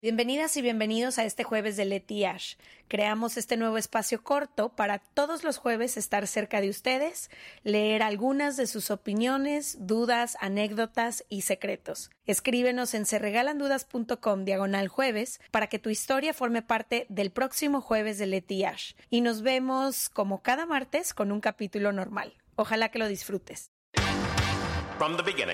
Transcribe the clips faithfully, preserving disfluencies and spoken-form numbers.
Bienvenidas y bienvenidos a este jueves de Leti Ash. Creamos este nuevo espacio corto para todos los jueves estar cerca de ustedes, leer algunas de sus opiniones, dudas, anécdotas y secretos. Escríbenos en serregalandudas.com diagonal jueves para que tu historia forme parte del próximo jueves de Leti Ash. Y nos vemos como cada martes con un capítulo normal. Ojalá que lo disfrutes. From the beginning.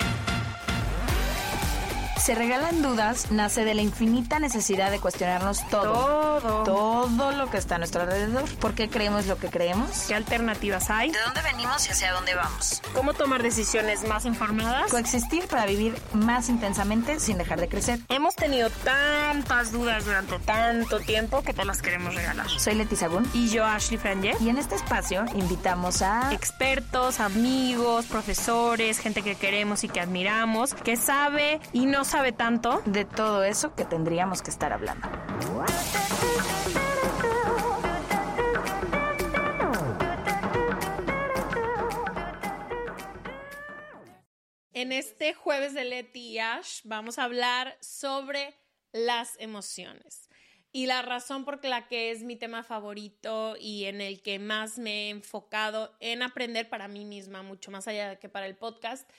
Se Regalan Dudas nace de la infinita necesidad de cuestionarnos todo. Todo. Todo lo que está a nuestro alrededor. ¿Por qué creemos lo que creemos? ¿Qué alternativas hay? ¿De dónde venimos y hacia dónde vamos? ¿Cómo tomar decisiones más informadas? Coexistir para vivir más intensamente sin dejar de crecer. Hemos tenido tantas dudas durante tanto tiempo que te las queremos regalar. Soy Leti Sagún. Y yo, Ashley Franje. Y en este espacio invitamos a expertos, amigos, profesores, gente que queremos y que admiramos, que sabe y no sabe tanto de todo eso que tendríamos que estar hablando. En este jueves de Leti y Ash vamos a hablar sobre las emociones. Y la razón por la que es mi tema favorito y en el que más me he enfocado en aprender para mí misma, mucho más allá de que para el podcast,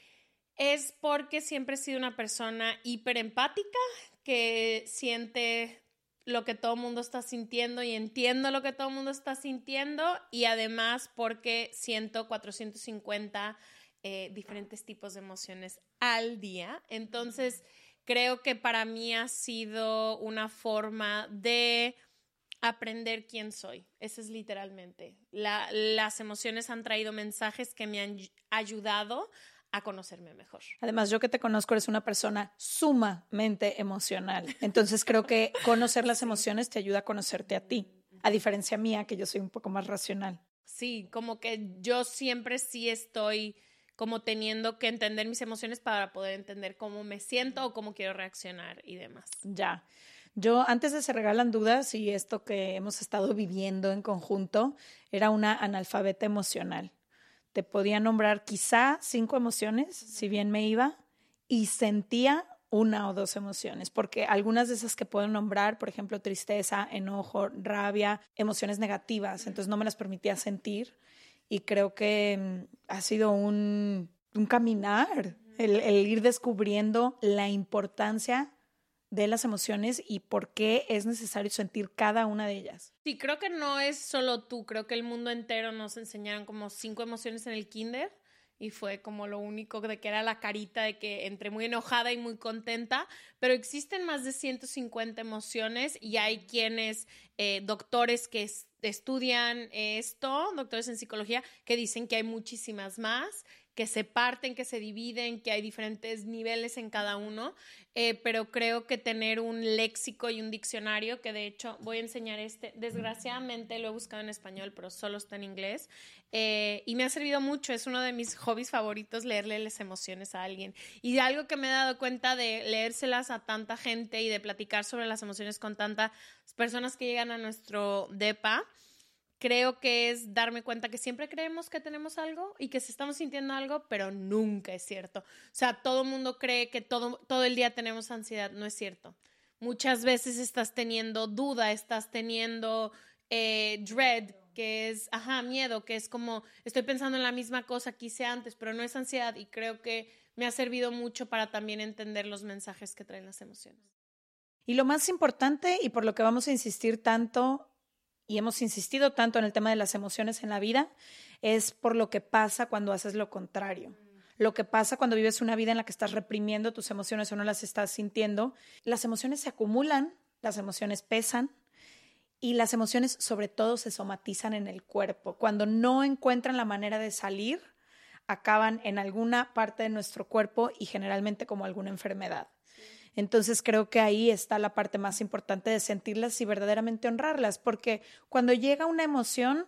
es porque siempre he sido una persona hiperempática que siente lo que todo el mundo está sintiendo y entiendo lo que todo el mundo está sintiendo, y además porque siento cuatrocientos cincuenta eh, diferentes tipos de emociones al día. Entonces creo que para mí ha sido una forma de aprender quién soy. Eso es literalmente. La, las emociones han traído mensajes que me han ayudado a conocerme mejor. Además, yo que te conozco, eres una persona sumamente emocional. Entonces creo que conocer las emociones te ayuda a conocerte a ti, a diferencia mía, que yo soy un poco más racional. Sí, como que yo siempre sí estoy como teniendo que entender mis emociones para poder entender cómo me siento o cómo quiero reaccionar y demás. Ya. Yo, antes de Se Regalan Dudas y esto que hemos estado viviendo en conjunto, era una analfabeta emocional. Te podía nombrar quizá cinco emociones, si bien me iba, y sentía una o dos emociones, porque algunas de esas que puedo nombrar, por ejemplo, tristeza, enojo, rabia, emociones negativas, entonces no me las permitía sentir, y creo que ha sido un, un caminar, el, el ir descubriendo la importancia de las emociones y por qué es necesario sentir cada una de ellas. Sí, creo que no es solo tú, creo que el mundo entero nos enseñaron como cinco emociones en el kinder y fue como lo único de que era la carita de que entre muy enojada y muy contenta, pero existen más de ciento cincuenta emociones y hay quienes, eh, doctores que es, estudian esto, doctores en psicología, que dicen que hay muchísimas más, que se parten, que se dividen, que hay diferentes niveles en cada uno, eh, pero creo que tener un léxico y un diccionario, que de hecho voy a enseñar este, desgraciadamente lo he buscado en español, pero solo está en inglés, eh, y me ha servido mucho, es uno de mis hobbies favoritos leerle las emociones a alguien, y de algo que me he dado cuenta de leérselas a tanta gente y de platicar sobre las emociones con tantas personas que llegan a nuestro depa, creo que es darme cuenta que siempre creemos que tenemos algo y que si estamos sintiendo algo, pero nunca es cierto. O sea, todo el mundo cree que todo, todo el día tenemos ansiedad. No es cierto. Muchas veces estás teniendo duda, estás teniendo eh, dread, que es, ajá, miedo, que es como, estoy pensando en la misma cosa que hice antes, pero no es ansiedad, y creo que me ha servido mucho para también entender los mensajes que traen las emociones. Y lo más importante, y por lo que vamos a insistir tanto, y hemos insistido tanto en el tema de las emociones en la vida, es por lo que pasa cuando haces lo contrario. Lo que pasa cuando vives una vida en la que estás reprimiendo tus emociones o no las estás sintiendo. Las emociones se acumulan, las emociones pesan y las emociones sobre todo se somatizan en el cuerpo. Cuando no encuentran la manera de salir, acaban en alguna parte de nuestro cuerpo y generalmente como alguna enfermedad. Entonces creo que ahí está la parte más importante de sentirlas y verdaderamente honrarlas, porque cuando llega una emoción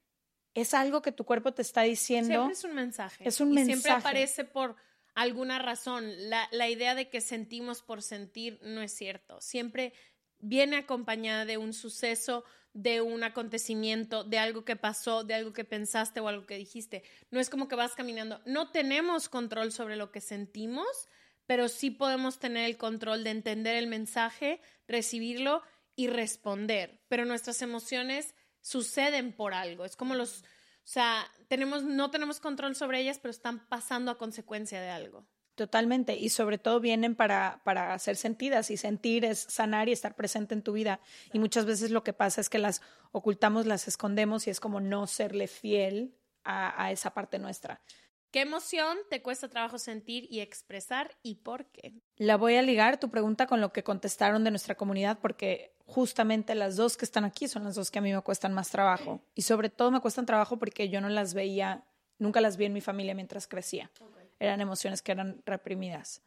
es algo que tu cuerpo te está diciendo. Siempre es un mensaje. Es un y mensaje. Siempre aparece por alguna razón. La, la idea de que sentimos por sentir no es cierto. Siempre viene acompañada de un suceso, de un acontecimiento, de algo que pasó, de algo que pensaste o algo que dijiste. No es como que vas caminando. No tenemos control sobre lo que sentimos, pero sí podemos tener el control de entender el mensaje, recibirlo y responder. Pero nuestras emociones suceden por algo. Es como los, o sea, tenemos, no tenemos control sobre ellas, pero están pasando a consecuencia de algo. Totalmente, y sobre todo vienen para, para ser sentidas, y sentir es sanar y estar presente en tu vida. Y muchas veces lo que pasa es que las ocultamos, las escondemos y es como no serle fiel a, a esa parte nuestra. ¿Qué emoción te cuesta trabajo sentir y expresar y por qué? La voy a ligar tu pregunta con lo que contestaron de nuestra comunidad, porque justamente las dos que están aquí son las dos que a mí me cuestan más trabajo. Y sobre todo me cuestan trabajo porque yo no las veía, nunca las vi en mi familia mientras crecía. Okay. Eran emociones que eran reprimidas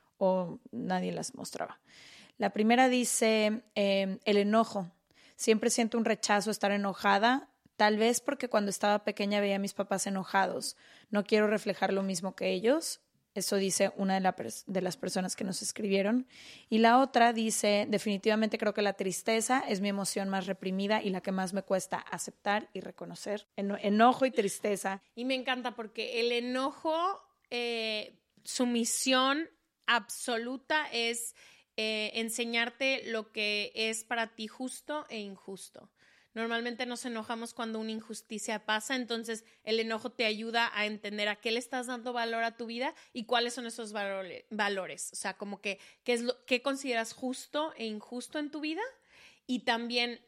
o nadie las mostraba. La primera dice, eh, el enojo. Siempre siento un rechazo, estar enojada, tal vez porque cuando estaba pequeña veía a mis papás enojados. No quiero reflejar lo mismo que ellos. Eso dice una de, la pers- de las personas que nos escribieron. Y la otra dice, definitivamente creo que la tristeza es mi emoción más reprimida y la que más me cuesta aceptar y reconocer. Eno- enojo y tristeza. Y me encanta porque el enojo, eh, su misión absoluta es eh, enseñarte lo que es para ti justo e injusto. Normalmente nos enojamos cuando una injusticia pasa, entonces el enojo te ayuda a entender a qué le estás dando valor a tu vida y cuáles son esos valores. valores. O sea, como que qué es lo qué consideras justo e injusto en tu vida. Y también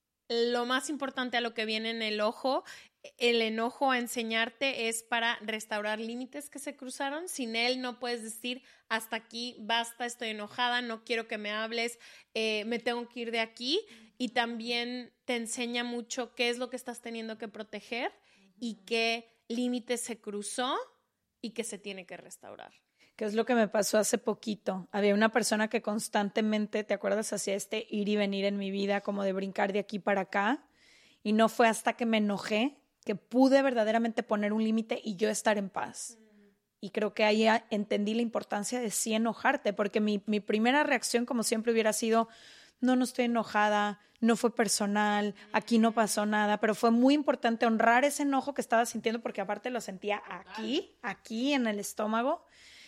lo más importante a lo que viene en el ojo, el enojo a enseñarte es para restaurar límites que se cruzaron. Sin él no puedes decir hasta aquí, basta, estoy enojada, no quiero que me hables, eh, me tengo que ir de aquí. Y también te enseña mucho qué es lo que estás teniendo que proteger y qué límite se cruzó y que se tiene que restaurar. ¿Qué es lo que me pasó hace poquito? Había una persona que constantemente, ¿te acuerdas? Hacía este ir y venir en mi vida, como de brincar de aquí para acá. Y no fue hasta que me enojé que pude verdaderamente poner un límite y yo estar en paz. Uh-huh. Y creo que ahí entendí la importancia de sí enojarte, porque mi, mi primera reacción, como siempre, hubiera sido, no, no estoy enojada, no fue personal, aquí no pasó nada, pero fue muy importante honrar ese enojo que estaba sintiendo, porque aparte lo sentía aquí, aquí en el estómago,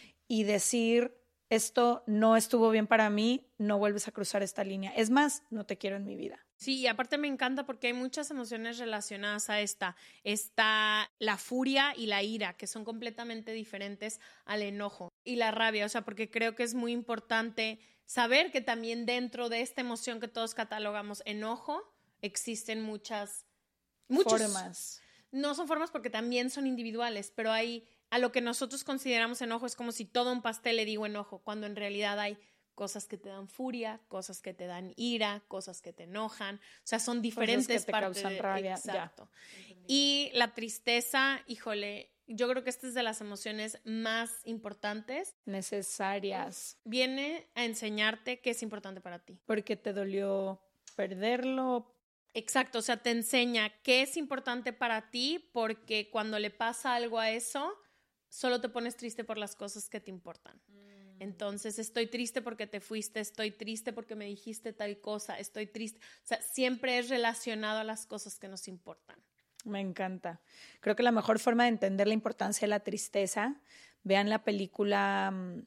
y decir, esto no estuvo bien para mí, no vuelves a cruzar esta línea. Es más, no te quiero en mi vida. Sí, y aparte me encanta porque hay muchas emociones relacionadas a esta. Está la furia y la ira, que son completamente diferentes al enojo. Y la rabia, o sea, porque creo que es muy importante saber que también dentro de esta emoción que todos catalogamos enojo, existen muchas... muchos, formas. No son formas porque también son individuales, pero hay... A lo que nosotros consideramos enojo es como si todo un pastel le digo enojo, cuando en realidad hay cosas que te dan furia, cosas que te dan ira, cosas que te enojan. O sea, son diferentes cosas que te partes causan de, rabia. Exacto. Ya. Y la tristeza, híjole, yo creo que esta es de las emociones más importantes. Necesarias. Viene a enseñarte qué es importante para ti. Porque te dolió perderlo. Exacto, o sea, te enseña qué es importante para ti, porque cuando le pasa algo a eso, solo te pones triste por las cosas que te importan. Mm. Entonces, estoy triste porque te fuiste, estoy triste porque me dijiste tal cosa, estoy triste. O sea, siempre es relacionado a las cosas que nos importan. Me encanta. Creo que la mejor forma de entender la importancia de la tristeza, vean la película,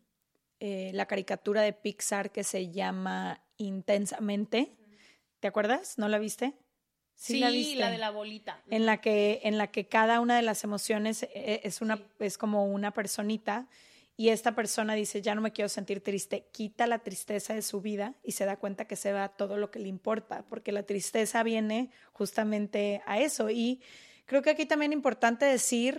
eh, la caricatura de Pixar que se llama Intensamente. ¿Te acuerdas? ¿No la viste? Sí, sí, la, viste. La de la bolita. En la que, en la que cada una de las emociones es, una, sí. es como una personita y esta persona dice, ya no me quiero sentir triste, quita la tristeza de su vida y se da cuenta que se va todo lo que le importa, porque la tristeza viene justamente a eso. Y creo que aquí también es importante decir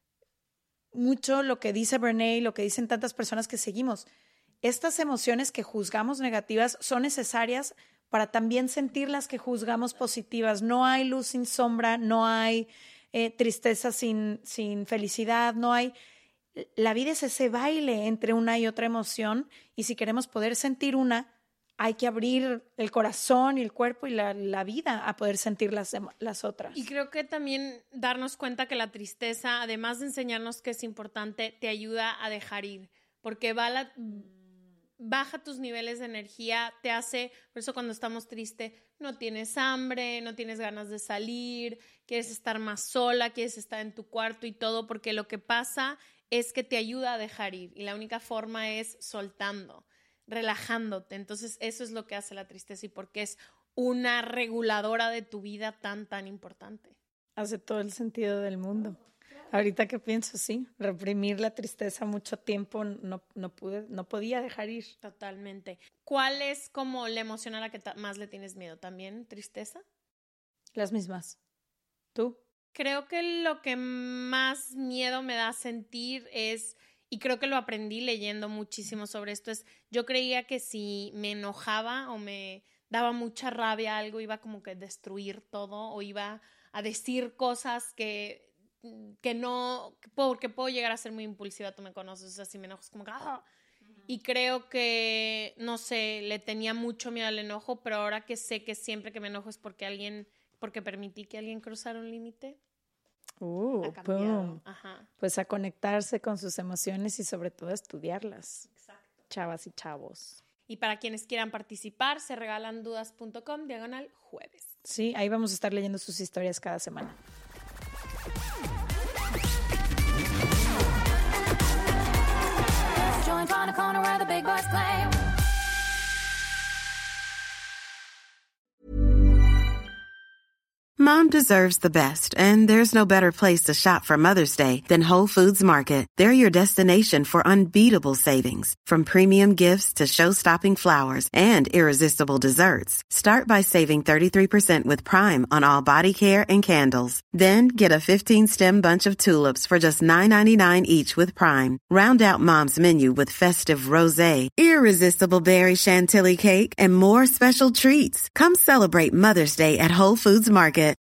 mucho lo que dice Brené y lo que dicen tantas personas que seguimos. Estas emociones que juzgamos negativas son necesarias para también sentir las que juzgamos positivas. No hay luz sin sombra, no hay eh, tristeza sin, sin felicidad, no hay... La vida es ese baile entre una y otra emoción y si queremos poder sentir una, hay que abrir el corazón y el cuerpo y la, la vida a poder sentir las, las otras. Y creo que también darnos cuenta que la tristeza, además de enseñarnos que es importante, te ayuda a dejar ir, porque va la... baja tus niveles de energía, te hace, por eso cuando estamos tristes, no tienes hambre, no tienes ganas de salir, quieres estar más sola, quieres estar en tu cuarto y todo, porque lo que pasa es que te ayuda a dejar ir y la única forma es soltando, relajándote. Entonces eso es lo que hace la tristeza y porque es una reguladora de tu vida tan, tan importante. Hace todo el sentido del mundo. Ahorita que pienso, sí, reprimir la tristeza mucho tiempo no, no pude, no podía dejar ir. Totalmente. ¿Cuál es como la emoción a la que más le tienes miedo? ¿También tristeza? Las mismas. ¿Tú? Creo que lo que más miedo me da sentir es, y creo que lo aprendí leyendo muchísimo sobre esto, es yo creía que si me enojaba o me daba mucha rabia algo, iba como que a destruir todo o iba a decir cosas que... que no, porque puedo llegar a ser muy impulsiva, tú me conoces, o sea, si me enojo es como que, ¡ah! Uh-huh. Y creo que, no sé, le tenía mucho miedo al enojo, pero ahora que sé que siempre que me enojo es porque alguien, porque permití que alguien cruzara un límite, uh, ha cambiado. Boom. Ajá. Pues a conectarse con sus emociones y sobre todo a estudiarlas. Exacto. Chavas y chavos. Y para quienes quieran participar, se regalan dudas punto com, diagonal jueves. Sí, ahí vamos a estar leyendo sus historias cada semana. Mom deserves the best, and there's no better place to shop for Mother's Day than Whole Foods Market. They're your destination for unbeatable savings, from premium gifts to show-stopping flowers and irresistible desserts. Start by saving thirty-three percent with Prime on all body care and candles. Then get a fifteen-stem bunch of tulips for just nine ninety-nine each with Prime. Round out Mom's menu with festive rosé, irresistible berry chantilly cake, and more special treats. Come celebrate Mother's Day at Whole Foods Market.